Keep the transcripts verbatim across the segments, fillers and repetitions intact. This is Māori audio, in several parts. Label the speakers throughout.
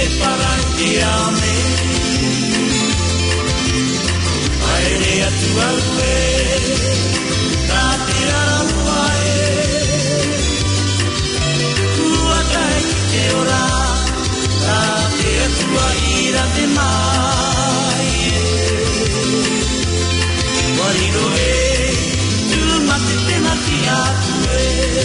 Speaker 1: parangiame aere atu aue na te araruae kuatai ki te ora na te atua ira te mai wariro e tu mate te mati atue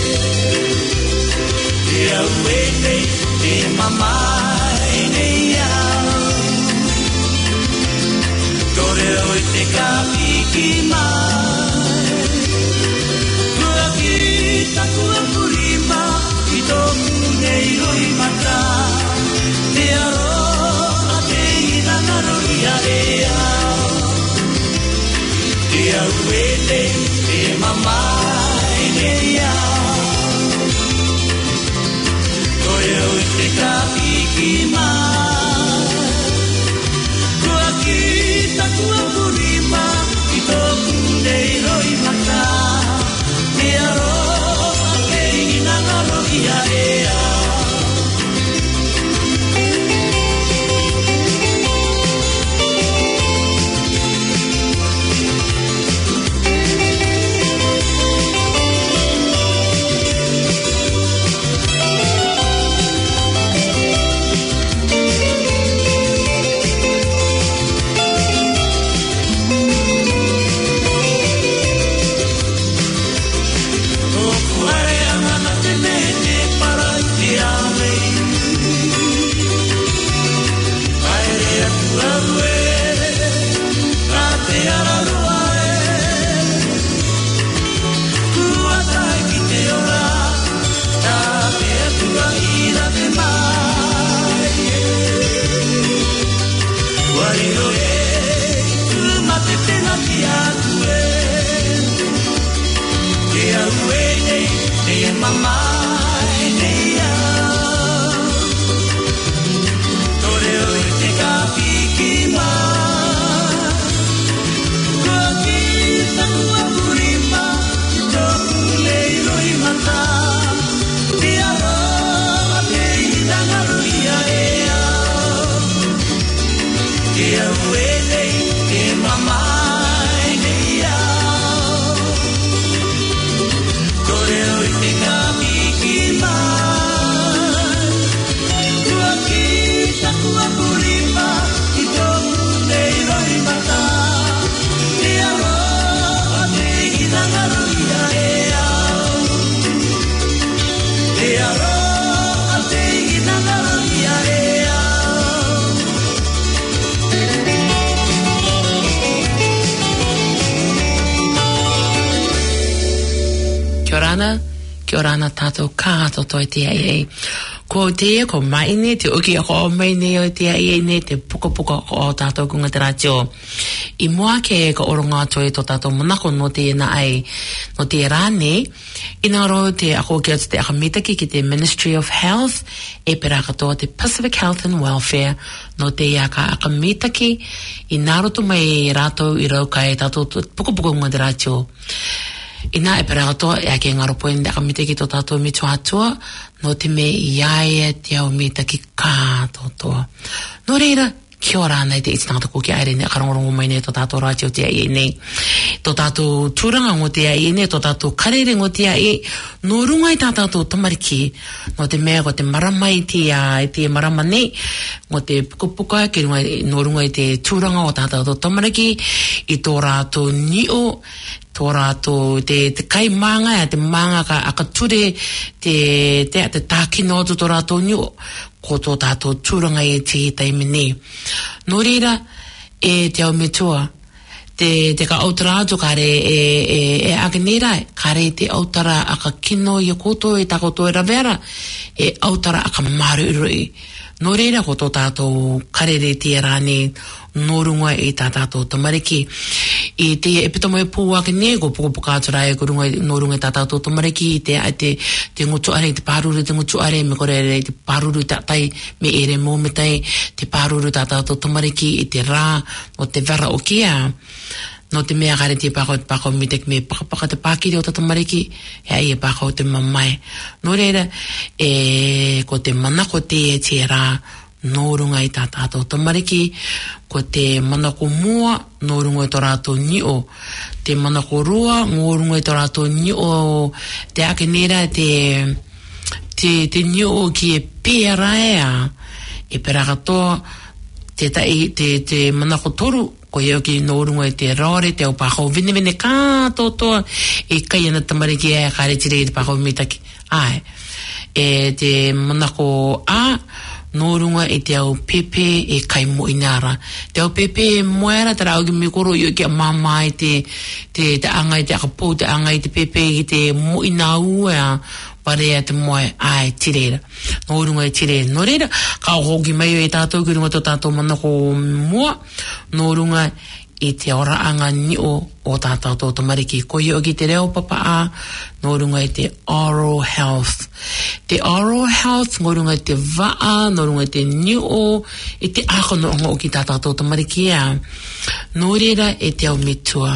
Speaker 1: te aue nei te mamai nei au tore oi te kapiki mai kua kita kua purima i toku nei roi mata te aroa te ina naroia e au te aue nei te mamai nei au tore oi te kapiki mai kua kita kua purima i toku nei roi mata te aroa te ina naroia e au
Speaker 2: Kia ora ana tātou kātoto i te ai ai. Ko te ko mai ne, te uki a ko mai ne o te ai ai ne, te puka puka o tātou kunga te rātio. I mua ke ka oronga toi to tātou manako no te na ai, no te rāne, ina ro te ako kia te akamitaki ki te Ministry of Health, e pera katoa te Pacific Health and Welfare, no te ia ka akamitaki, i nāroto mai rātou i rau kai tātou puka puka kunga te rātio. Ina e pera katoa e ake ngaropo e ndaka mitaki to tātou mitu atua, no te me iae te au mitaki kātotoa. No reira, kia ora ana i te itinata ko ki aere ne akarongorongo mai ne to tātou rātio te ai nei. To tātou tūranga ngo te ai nei, to tātou karere ngo te ai, no runga i tā tātou tamariki, no te mea ko te marama i te, uh, te marama nei, ngo te pukapuka, ki runga, no runga i te tūranga o tā tātou tamariki, i tō rātou nio, tō rātou te, te kai manga, te manga ka akature, te, te, te tākino o tō rātou nio, ko tō tātou tūranga i te taimi nei. Nō reira, e te au metua, te, te ka autara atu kare e, e, e aganera, kare te autara aka kino i a koto e takoto e ravera, e autara aka maru iroi. Nō reira ko tō tātou karere te rāne, nō runga i tā tātou tamariki. I te epitomo e pūwake ne, ko pukapuka atura e ko runga, nō runga i tā tātou tamariki, i te, te, te ngutu are, te pāruru te ngutu are, me kore re, te pāruru tātai, me ere mō me tai, te pāruru tā tātou tamariki, i te rā, o te vera o kia. No te mea kare te pako, pako mitek me pakapaka te pākiri o tata mariki, e ai e pako te mamai. No reira, e ko te manako te e te rā, nō runga i tā tātou tamariki, ko te manako mua, nō runga i tō rātou nio, te manako rua, nō runga i tō rātou nio, te ake nera te, te, te nio ki e pēra ea, e pēra katoa, te, tai, te, te manako toru, ko iau ki nō runga i te rāre, te au pākau vine vine kātotoa, e kai ana tamariki ea, kāre tire i te pākau mitaki. Ai, e te manako a, nō runga i te au pepe e kai mo inara. Te au pepe e moera, te rau ki mikoro iau ki a mama i te, te, te anga i te akapou, te anga i te pepe i te mo ina ua, parea te moe, ai, tireira. Nō runga i tireira. Nō reira, ka hoki mai e tātou ki runga tō tātou manako mua, nō runga i te oraanga ni o o tātou tō tamariki. Ko iau ki te reo papa a, nō runga i te oral health. Te oral health, nō runga i te waa, nō runga i te ni o, i te akono o ki tātou tō tamariki a. Nō reira e te au mitua.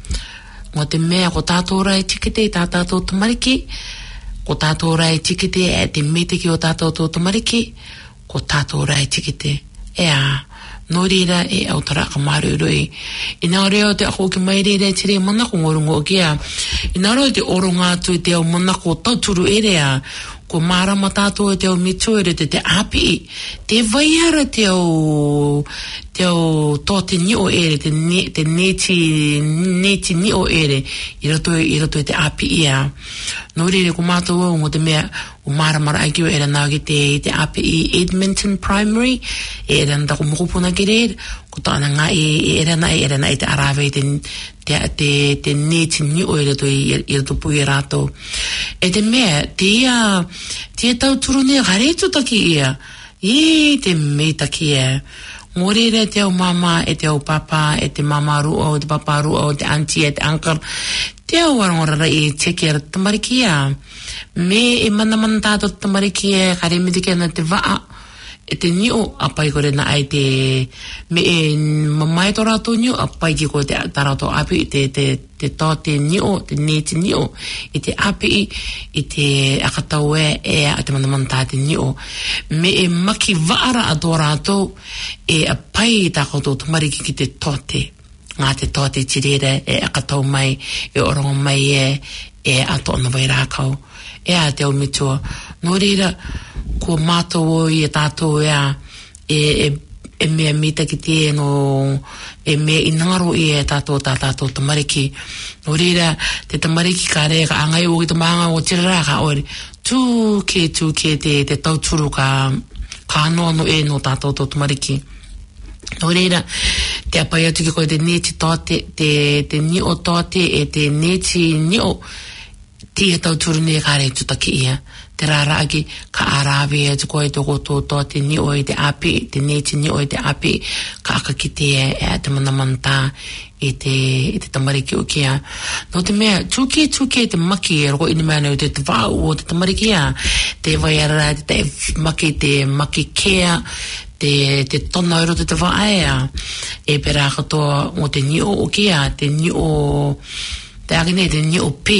Speaker 2: Ngō te mea ko tātou rai tikite i tātou tō tamariki, ko tātou rai tikite e te metiki o tātou tō tamariki, ko tātou rai tikite. Ea, nō reira e au taraka marurui. I nā reo te ako ki mai reira e tere manako ngorungo o kia. I nā reo te oro ngātu i te au manako tauturu erea, ko marama tātou e te au mitu ere te te api. Te vaiara te au, te au tō te nio ere, te, ne, te neti, neti nio ere, i rato, i rato e te api ia. Nō reire ko mātou o te mea o maramara aikio e rana ki te, te api i Edmonton Primary, e rana tako mokopuna ki reir, ko tāna ngā e, e rana e rana e te arawe te, te, te, te neti nio ere to i, i rato pui e rato. E te mea, te ia, te tau turu nea haretu taki ia, i te mei taki ia. Ngō reira te au mama, e te au papa, e te mama rua, o te papa rua, o te auntie, e te uncle, te au warangorara i teke ara tamariki ia. Me e mana mana tātou tamariki ia, kare mitike ana te waa, e te nio, apai kore na ai te, me e mamai tō rātou nio, apai ki ko te tarauto api, te, te, te tō te nio, te neti nio, i te api, i te akatau e, e a te mana mana tā te nio. Me e maki waara a tō rātou, e apai tā koutou tamariki ki te tōte. Ngā te tōte tirere, e akatau mai, e orongo mai e, e ato ana vai rākau. E a te au mitua. Nō reira, ko mātou o i e tātou ea, e, e, e mea mita ki te no, e mea inangaro i e tātou tā tātou tamariki. Nō reira, te tamariki ka rea ka angai o ki te maanga o tirara ka ori, tū ke tū ke te, te tauturu ka, ka anoano e no tātou tō tamariki. Nō reira, te apai atu ki koe te neti tōte, te, te nio tōte e te neti nio, tia tauturu ne ka re tutaki ia. Te rara aki ka arawe e te koe toko tō tō te nio i te api, te neti nio i te api, ka aka ki te e, e te manamanta i te, i te tamariki o kia. Nō te mea, tūke tūke te maki e roko ini mea nau te te wāu o te tamariki ia, te waiara te te maki, te maki kea, te, te tona ero te te wāea, e pera katoa o te nio o kia, te nio, te akine, te nio pē.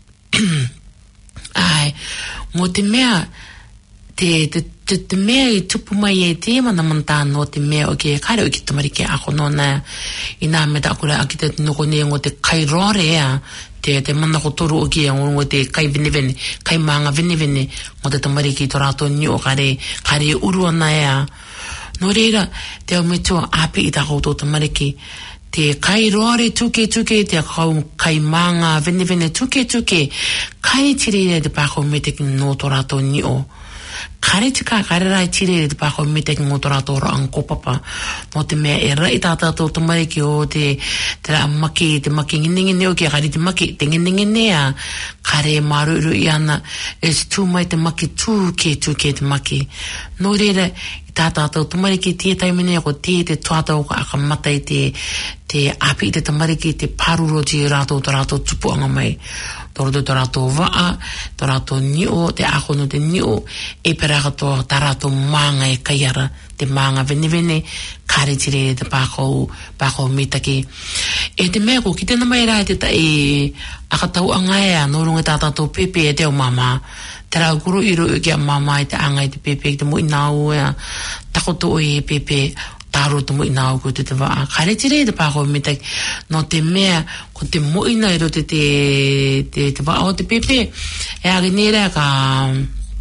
Speaker 2: Ai, mō te mea, te, te, te, te mea i tupu mai e te mana manta no te mea o ke kaire o ki tamariki ako no na i nā meta akura aki te noko ne ngō te kai rore ea, te, te mana ko toru o ki e ngō te kai vene vene, kai maanga vene vene, ngō te tamariki to rātou nio kare, kare urua na ea. Nō reira, te au metua api i tā koutou tamariki, te kai roare tuke tuke, te kau kai maanga vene vene tuke tuke, kai tirere te pākau me te no tō rātou nio. Kare tika kare rai tirere te pākau me te no tō rātou rānko papa. Mō te mea e rai tātātou tamariki o te, te rā maki, te maki ngine o kia kare te maki, te ngine nginea, kare maruru i ana, e tū mai te maki tuke tuke te maki. Nō reira, tātātou tamariki tia taimene ko tia te tuatau ka aka matai te, te api te tamariki, te paruro ti rātou to rātou tupu anga mai. Toroto to rātou waa, to rātou nio, te akono te nio, e pera kato ta rātou maanga e kaiara, te maanga vene vene, kare tire te pākau, pākau mitaki. E te mea ko, ki te namai rai te ta e akatau anga ea, no runga tātātou pepe e te o mama, Tera guru iru ki mama te anga te pepe te mo inau ya takoto e pepe taro te mo inau ko te va kare tire te pa ko mita no te mea ko te mo ina iro te te te te va o te pepe e aginera ka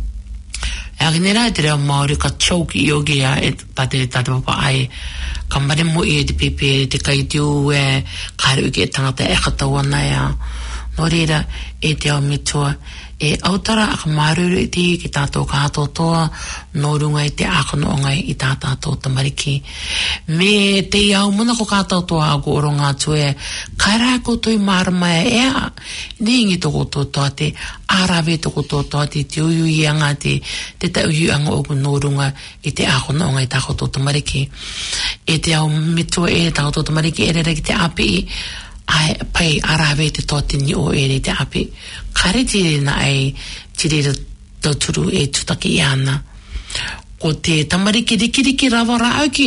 Speaker 2: e aginera te reo maori ka choki yogi ya e tate tate papa ai ka mare mo i te pepe te kaitiu e kare uke e tangata e katawana ya no reira e te au mitua e autara aka maruru i te ki tātou kātou toa no runga i te akono ngai i tā tātou tamariki me te iau muna ko kātou toa ako oro ngā tue kaira koutou i marama e ea ningi toko toa te arawe toko toa te te uyu i anga te te te uyu anga oku no runga i te akono ngai tātou tamariki e te au mitua e tātou tamariki e rere ki te api ai pai arawe te tōtini o ere te api. Kare tire na ai tire to turu e tutaki i ana. Ko te tamariki rikiriki rawa rauki.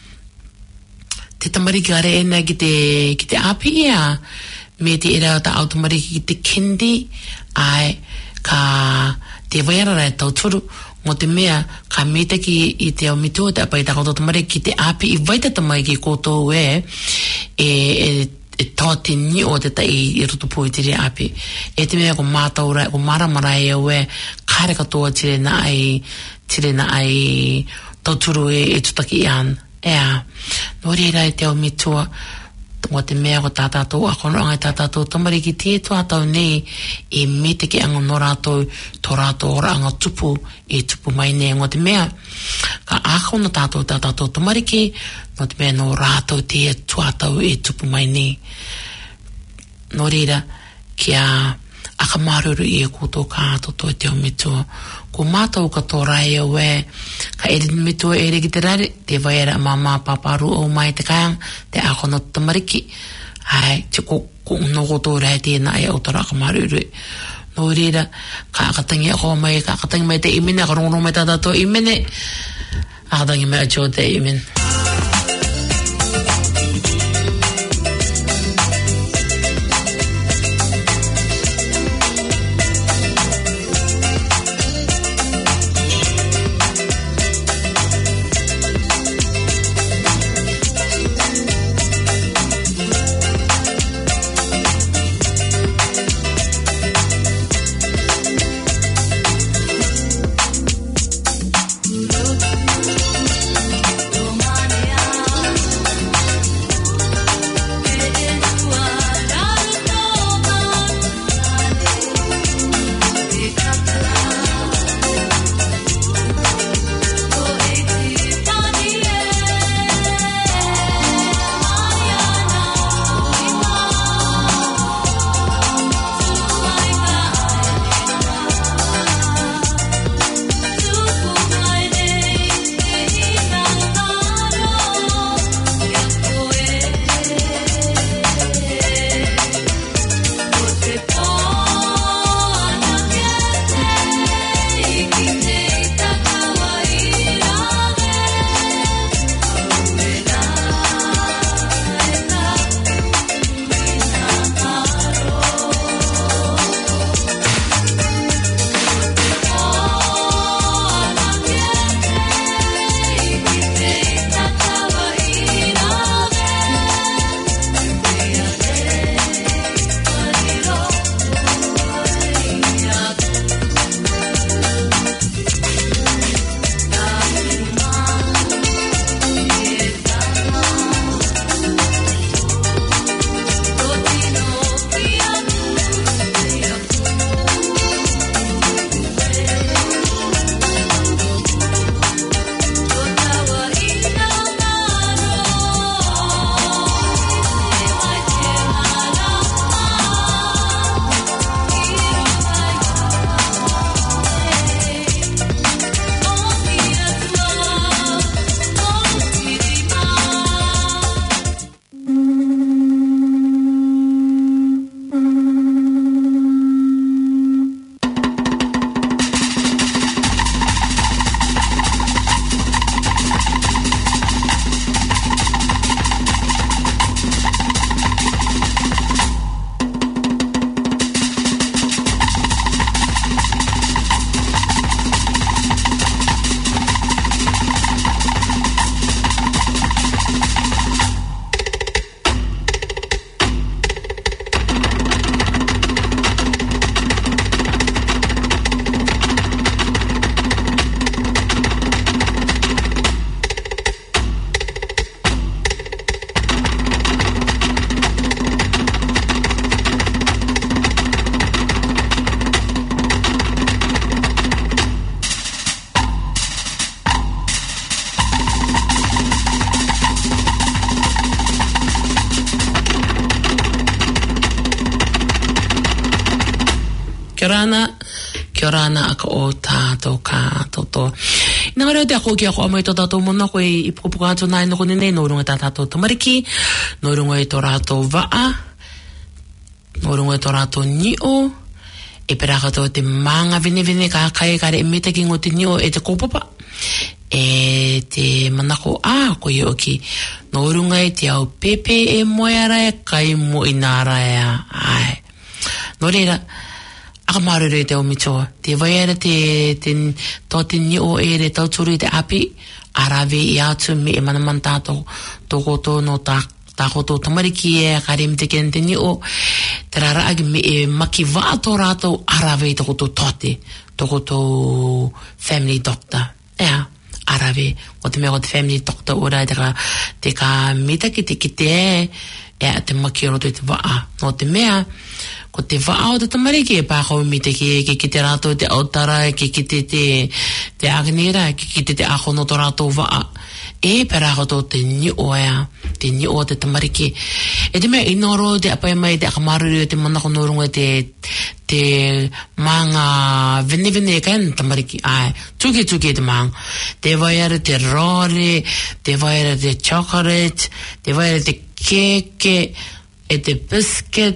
Speaker 2: Te tamariki are ena ki te, ki te api ia. Me te era ta au tamariki ki te kendi ai ka te wairara tau turu. Mo te mea ka mita ki i te au mitua te apai takoto tamariki ki te api i waita tamai ki koutou e e e e tōti ni o te tai i rutu pui tiri api. E te mea ko mātaura, ko maramara e au e kare katoa tire na ai, tire na ai tauturu e, e tutaki i an. Ea, no reira e te au mitua, o te mea ko tātātou, a kono angai tātātou tamariki te tuatau nei, e me te ki anga no rātou, tō rātou ora anga tupu, e tupu mai nei, o te mea, ka ako no tātou tātātou tamariki, no te mea no rātou te tuatau e tupu mai nei. No reira, kia aka maruru i e koutou kātou toi te o mitua. Ko mātou ka tō rai au e, ka ere mitua ere ki te rare, te waera mama paparu o mai te kaiang, te ako no tamariki. Ai, te ko, ko unoko tō rai tēnā e autara aka maruru. No reira, ka akatangi ako mai, ka akatangi mai te imene, ka rongono mai tātātou imene, akatangi mai acho te imene.
Speaker 1: Romana
Speaker 2: Kia rana, kia rana aka o tātou kātoto. Nā reo te ako ki ako amai tō tātou mona koe i pukapuka atu nai noko nene, nō runga tā tātou tamariki, nō runga i tō rātou waa, nō runga i tō rātou nio, e peraka tō te manga vene vene ka kai kare e meta ki ngō te nio e te kōpapa, e te manako a ko i oki, nō runga i te au pepe e moeara e kai mo i nāra e a, ai. Nō reira, aka maruru te o mitoa. Te waiara te, te tō te nio e re tauturu i te api, arawe i atu me e manaman tātou tōko tō no tā, tāko tō tamariki e a kare me te kena te nio, te rara agi me e maki waa tō rātou arawe i tōko tō tote, tōko tō family doctor. Ea, arawe, o te mea o te family doctor ora te ka, te ka mita ki te ki te e, ea te maki o roto i te waa. No te mea, ko te waa o te tamariki e pākau mi te ki, ki, ki te rātou te autara, ki ki te te, te aganera, ki ki te te ahono to rātou waa. E pērāko tō te nio ea, te nio o te tamariki. E te mea inoro te apai mai te akamaruru te manako norunga te, te manga vene vene e kaina tamariki. Ai, tuki tuki te manga. Te waiara te rore, te waiara te chocolate, te waiara te keke, e te biscuit,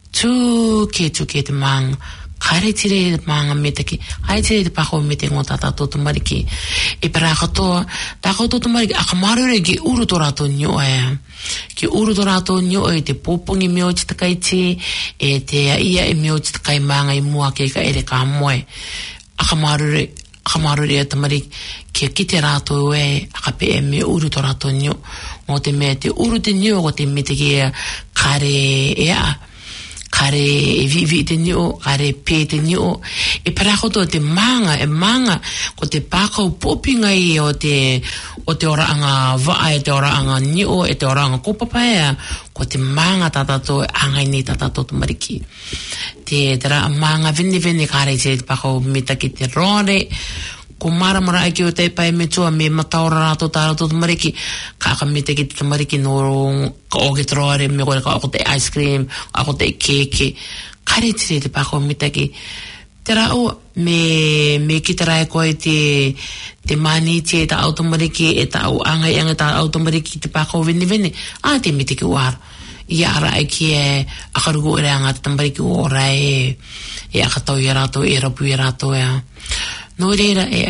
Speaker 2: tuki tuki te manga. Kare tire manga me te ki, kare tire te pako me te ngō tātā tō tamariki. E pera katoa, tāko tō tamariki, aka marure ki uru tō rātou nio e. Ki uru tō rātou nio e te pōpongi meo te takai te, e te ia e meo te takai manga i mua ke ka ere ka moe. Aka marure, aka marure e tamariki, ki ki te rātou e, aka pe e me uru tō rātou nio. Ngō te mea te uru te nio, ko te me te ki kare ea. Kare e vivi te nio, kare pē te nio, e parakoto te manga, e manga, ko te pākau pōpinga i o te, o te oraanga waa, e te oraanga nio, e te oraanga kopapaya, ko te manga tatato, angai ni tatato te mariki. Te, te ra manga vene vene kare te pākau mita ki te rore, ko maramara aki o te pai me tua me mataora rātou tā rātou te mariki, ka aka me te ki te mariki no ka o ke troare, me koe ka ako te ice cream, ako te keke, kare tire te pako me te ki. Te rao, me, me ki te rai koe te, te mani te ta automariki, e ta au angai anga ta automariki te pako vene vene, a te me te ki uara. Ia ara aki e akarugu ere anga te tamariki o rai e, e akatau i rātou, e rapu i rātou e. No reira e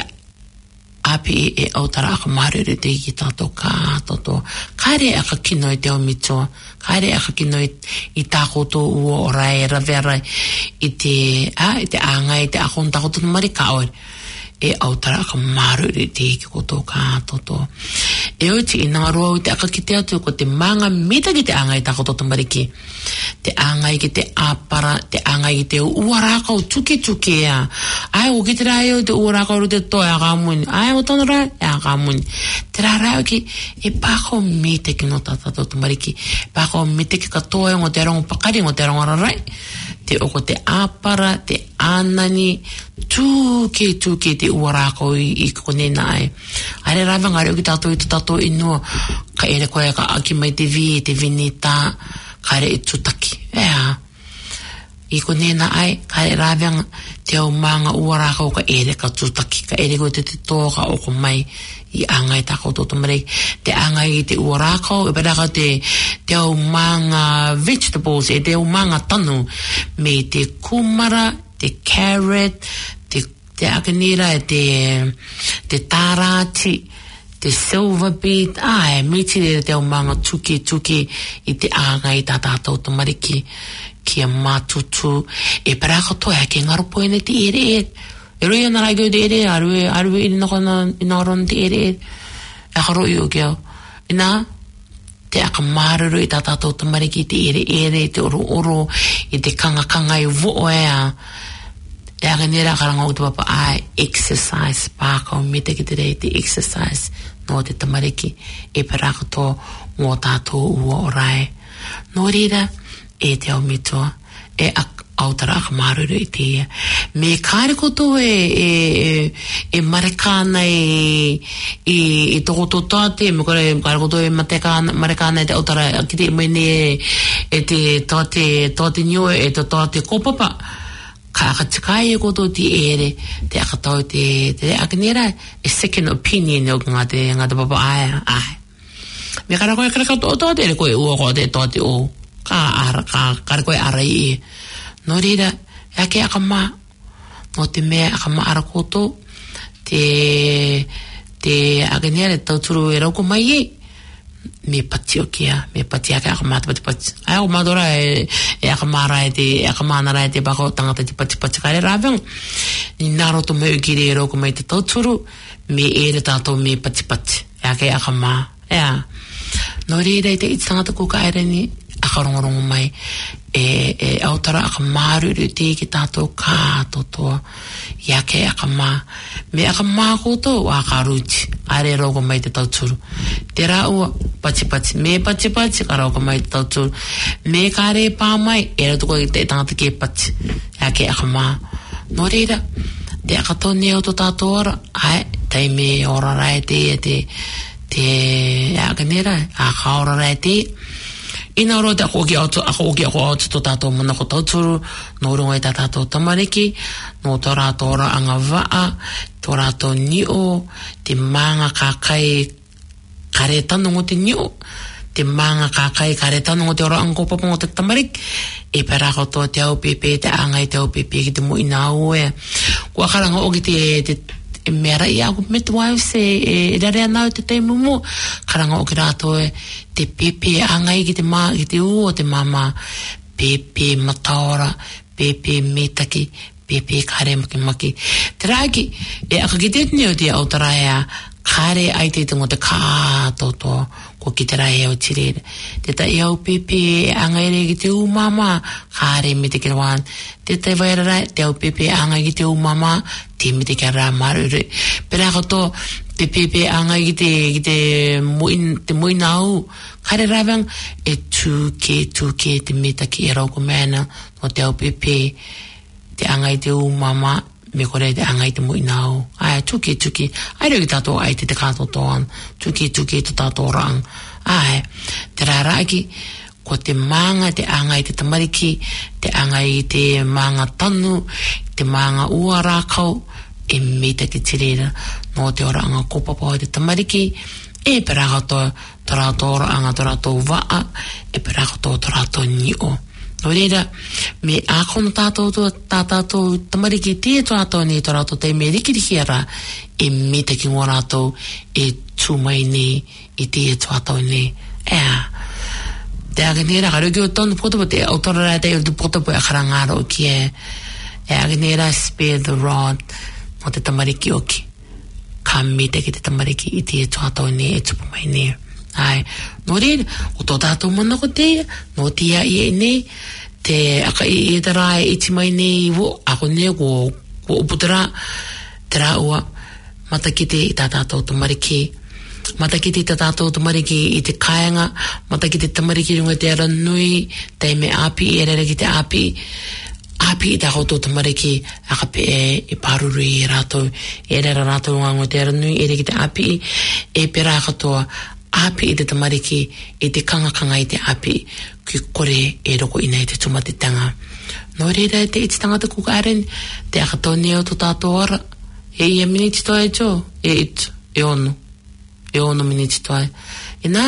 Speaker 2: api e autara aka marere te ki tātou kātoto. Kaere aka kino i te o mitoa. Kaere aka kino i, i tākoto ua o rai, ravera i te, a, i te anga, i te akon tākoto mari kaore. E autara aka marere te ki koto kātoto. E oti i ngā roa i te aka ki te atu ko te manga mita ki te anga i tākoto te mariki. Te anga i ki te apara, te anga i te uarakau tuki tuki ea. Ai o ki te rai o te uarakau te toi a kāmuni. Ai o tono rai e a kāmuni. Te rai rai o ki e pākau mita ki no tātato te mariki. Pākau mita ki katoa ngō te arongo pakari ngō te arongo rarai. Te oko te apara, te anani, tuki tuki te uarakau i, i kone nai. Aere raiwa ngare o ki tātou i te tātou inua. Ka ere koe ka aki mai te vi, te vinita, kare e tutaki. Ea. I ko nena ai, kare rāwianga te au manga uaraka o ka ere ka tutaki. Ka ere koe te te tōka o ko mai i angai tako tō marei. Te angai i te uaraka o, e paraka te, te au manga vegetables, e te au manga tanu, me te kumara, te carrot, te, te akanira, e te, te tarati, te silver beet, ai, me tire te au manga tuki tuki i te anga i tā tātou te mariki ki a mātutu. E paraka toa ke ngaropo ene te ere e. E roi ana rai te ere, arue, arue i naka na, i naron te ere e. E haro i o keo. E nā, te aka māruru i tā tātou te mariki te ere ere, te oro oro, i te kanga kanga i vo ea. E aga nera karanga o te papa, ai, exercise, pākau, me te ki te rei, te exercise, no te tamariki, e paraka tō ngō tātou ua o rai. No reira, e te au mitoa, e ak, autara aka maruru i te ia. Me kāre koto e, e, e marekāna e, e, e toko tō tāte, me kore kāre koto e marekāna e te autara, ki te mene e, e te tāte, tāte nio e te tāte kopapa. Kakachikai koto ti ere te akatau te te akinera a second opinion o ngā te ngā te papa ai ai. Me kara koe kara kato o te koe ua ko te tō te o ka ara ka kara koe ara i no reira ake akama no te mea akama ara koto te te akinera tauturu e rauko mai e me pati o kia, me pati ake akamata pati pati. Ai o madora e, e akamara e te, e akamana e te bako tangata te pati pati kare rāwang. Ni naro to me ukiri e roko mai te tauturu, me ere tātou me pati pati. E ake akama. Ea. No reira i te iti tangata kuka ere ni, akarongorongo mai, e, e autara akamaru te ki tātou kātotoa. I ake akama. Me akama koto wa karuti. Are roko mai te tauturu. Te rā ua, pati pati. Me pati pati, ka roko mai te tauturu. Me kare pā mai, e rau tuko i te tangata ke pati. E ake akama. No reira, te akatone o to tātou ora, ai, tei me ora rai te, te, te, e ake nera, a ka ora rai te. Ina oro te ako ki auto, ako ki ako auto to tātou mana ko tauturu, no runga i tā tātou tamariki, no tō rātou ora anga waa, tō rātou nio, te maanga kākai kare tanu ngō te nio, te maanga kākai kare tanu ngō te ora anga kopapa ngō te tamariki, e pērako tō te au pepe, te angai te au pepe ki te mui nā ue. Kua karanga o ki te, te e mera i aku me tu wau se e rare anau te te mumu karanga o ki rātou e te pepe angai ki te mā ki te u o te mama pepe mataora pepe metaki pepe kare maki maki te rāki e aka ki te tini o te autaraia kare ai te tungo te kātoto ko ki te rai o tirere te ta i au pepe angai re ki te u mama kare me te kirwan te te vairai te au pepe angai ki te u mama te me te kara marure pera koto te pepe angai ki te ki te muin te muinau kare ravang e tu ke tu ke te meta ki e rauko mena no te au pepe te angai te u mama me kore te angai te muinau ai tuki tuki ai reo ki tātou ai te te kātou toan tuki tuki te tātou rang ai te rāraki ko te maanga te angai te tamariki te angai te maanga tanu te maanga ua rākau e meta ki tirera no te ora anga kopapa te tamariki e perakato te rātou ora anga te rātou waa e perakato te rātou nio no reira, me ākono tātou to tātou tamariki te tātou ni tō rātou te me rikiriki ara e me te ki ngō rātou e tūmai ni i te tātou ni ea te aganera ka ruki o tonu potopo te autorara te o tu potopo e karangaro o ki e e aganera spare the rod o te tamariki o ki ka me te ki te tamariki i te tātou ni e tūpumai ni ai, no reira, o tō tātou mana ko te, no tia i e nei, te aka i e tara e iti mai nei wo, ako ne ko, ko uputara, te rā ua, matakite i tā tātou tamariki, matakite i tā tātou tamariki i te kāinga, matakite tamariki runga te ara nui, te me api, e rere ki te api, api i tā koutou tamariki, aka pe e, e paruru i rātou, e rere rātou runga ngō te ara nui, e rere ki te api, e pera katoa, api i te tamariki, i te kangakanga i te api, ki kore e roko ina i te tumatitanga. No reira e te iti tangata kuka aren, te akatone o to tātou ora, e ia miniti toa e tō, e it, e ono, e ono miniti toa. E nā,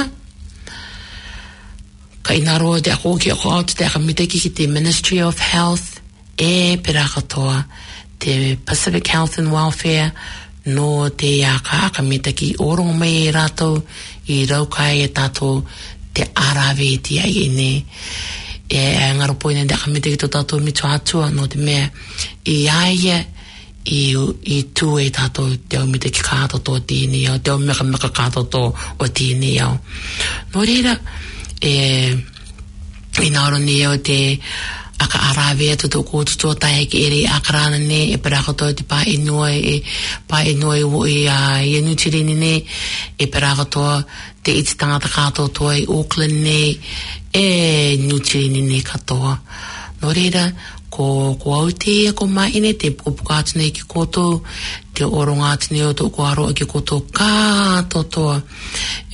Speaker 2: ka ina roa te ako ki ako auto, te akamiteki ki te Ministry of Health, e pera katoa, te Pacific Health and Welfare, no te aka akamiteki, orongo mai e rātou, i raukai e tātou te arawe ti ai e ne e ngaro poina te akamiteki tō tātou mitu atua no te mea i aia i, i tū e tātou te au miteki kāto tō tīni au te au meka meka kāto tō o tīni au no reira e i nauro ni au te aka arawe atu tō kōtu tō tai ki ere akarana ne e perakoto te pā inua e pā inua e wo i a i anutirini ne e perakoto te iti tangata kātou tō i Auckland ne e nutirini ne katoa no reira ko, ko Aotea ko maine te pukapuka atu nei ki koto te oronga atu nei o tō ko aroa ki koto kātou toa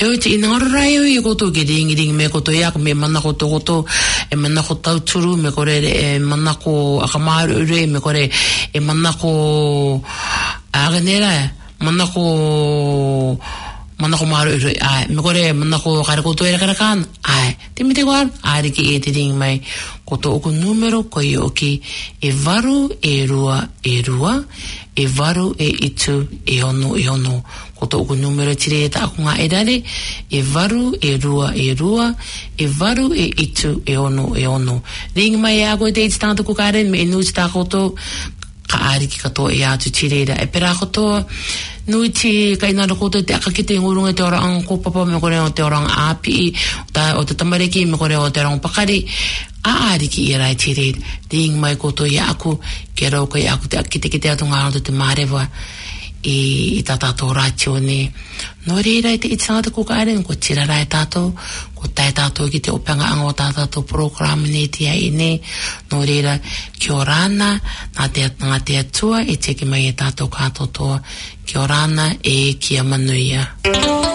Speaker 2: E o te inarai o i koto ke ringi ringi me koto ia me mana koto koto e mana ko tauturu me kore e mana ko akamaru ure me kore e mana ko aganera mana ko mana ko maru ure ai me kore mana ko kare koto era kara kan ai te mite ko ai ki e te ringi mai koto o ko numero ko i o ki e varu e rua e rua e varu e itu e ono e ono koto o numero tire ta aku nga edare e varu e rua e rua e varu e itu e ono e ono ring mai ago te tanto ko karen me nu sta koto ka ari ki kato e atu tire da e pera koto nu ti kai na koto te akakite ngurunga te orang ko papa me kore te orang api ta o te tamareki me kore o te orang pakari a ari ki era tire ring mai koto ya aku kero ko ya aku te akite kite atu nga te marewa i i tātou rātio ne. No reira i te itinata ko karen, ko tira rai tātou, ko tai tātou ki te opanga anga o tātou program ne te ai ne. No reira, kia ora ana, nā te, ngā te atua, e teki mai e tātou kātou toa. Kia ora ana, e kia manuia.